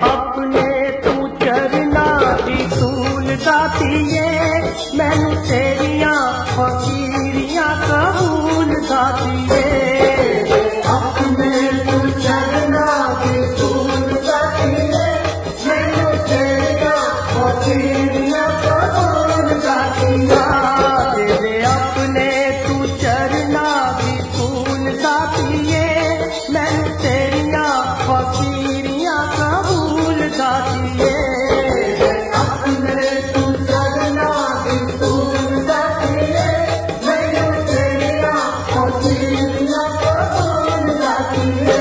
अपने तू चरना दी धूल दातिए मैनू तेरिया फकीरियां कबूल दातिए अपने तू चरना दी धूल दातिए मैनू तेरिया फकीरियां कबूल दातिया तेरे अपने तू चरना दी धूल दातिए मैनू तेरिया फकीरियां कबूल दातिए अपने तू चरना दी धूल दातिए मैनू तेरिया फकीरियां कबूल दातिए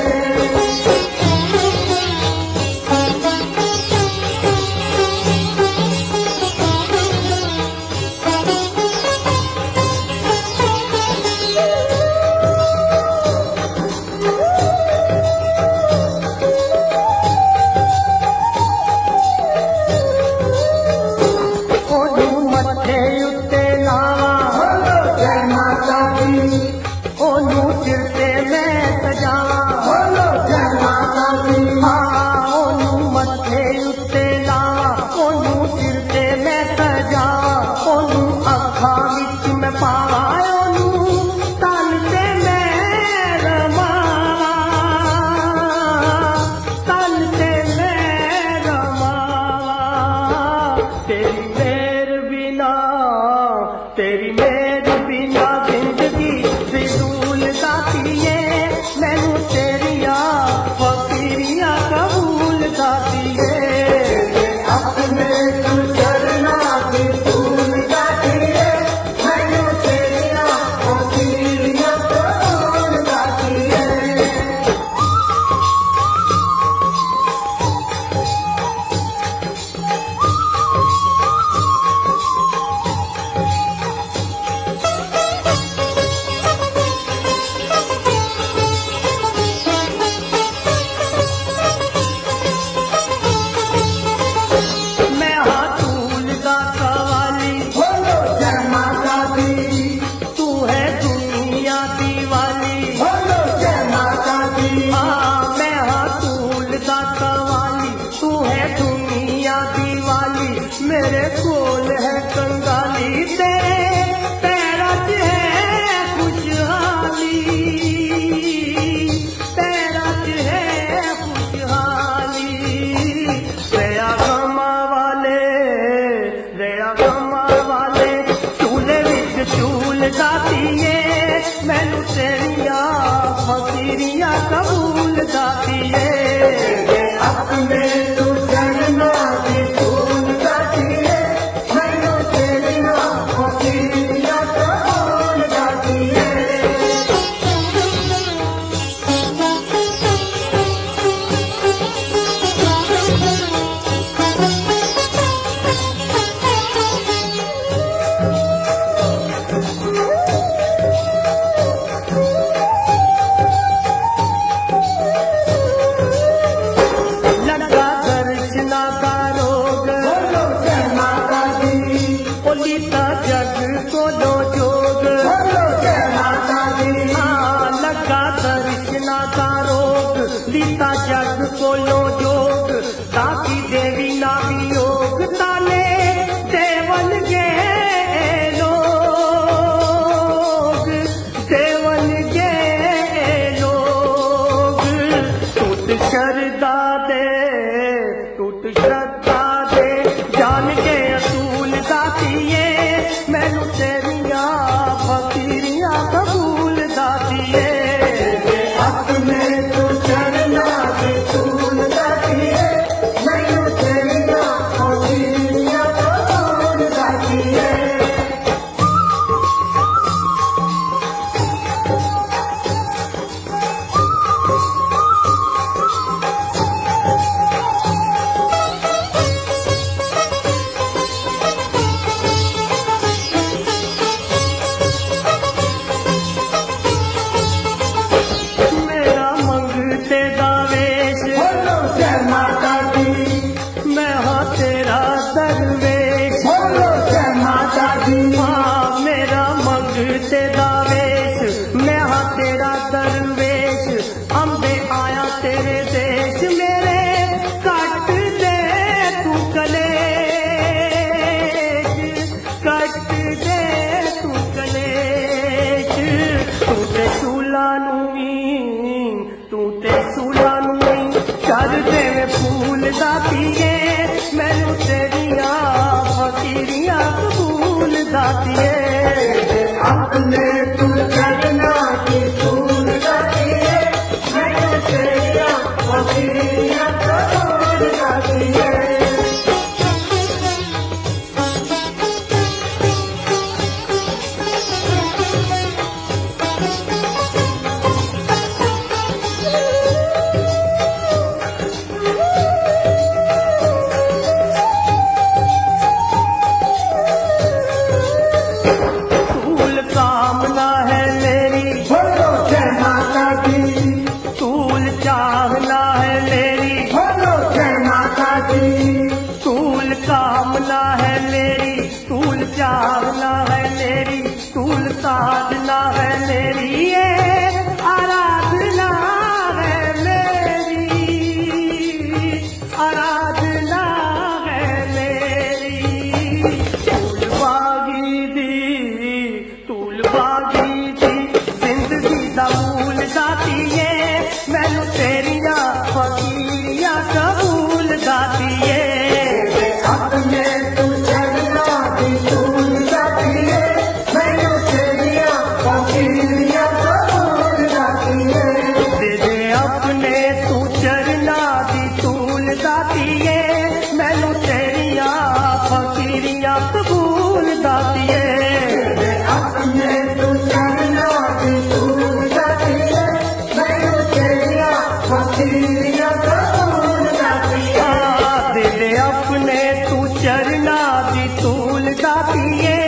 तेरी मेरे बिना जिंदगी फिजूल दातिए मैनू तेरिया फकीरियां कबूल दातिए अपने तू चरना दी धूल दातिए मैनू तेरिया फकीरियां कबूल दातिए मेरे कोल है कंगाली तेरे पैरा च है खुशहाली पैरा च है खुशहाली रया गमा वाले चूल्हे विच चूल दातिए मैनू तेरिया फकीरियां कबूल दातिए अपने तू चरना दी धूल दातिए मैनू तेरिया फकीरियां कबूल दातिए लीता जग को लो जोग लगा दर्शना का रोग लीता जग को लो जोग ताकि देवी ना वियोग ताले देवन गे लोग टूट श्रद्धा दे जान के असूल दातिए मैनू तेरिया फकीरियां कबूल दातिए अपने तू चरना दी धूल दातिए मैनू तेरिया फकीरियां कबूल दातिए दातिए मैनू तेरिया फकीरियां कबूल दातिए अपने तू चरना की धूल दातिए मैनू तेरिया फकीरियां कबूल दातिए कामना है मेरी तूल चाहना है मेरी तूल साधना है मेरी ये आराधना है मेरी आराधना है मेरी तूल बागी दी जिंदगी दा मूल दातिए मैनू तेरिया फकीरियां कबूल दातिए अपने तू चरना की धूल दातिए मैनू तेरिया फकीरियां कबूल दातिए दे अपने तू चरना दी धूल दातिए मैनू तेरिया फकीरियां कबूल दातिए अपने तू चरना की धूल दातिए मैनू तेरिया फकीरियां कबूल दातिए दे अपने तू चरना दी धूल दातिए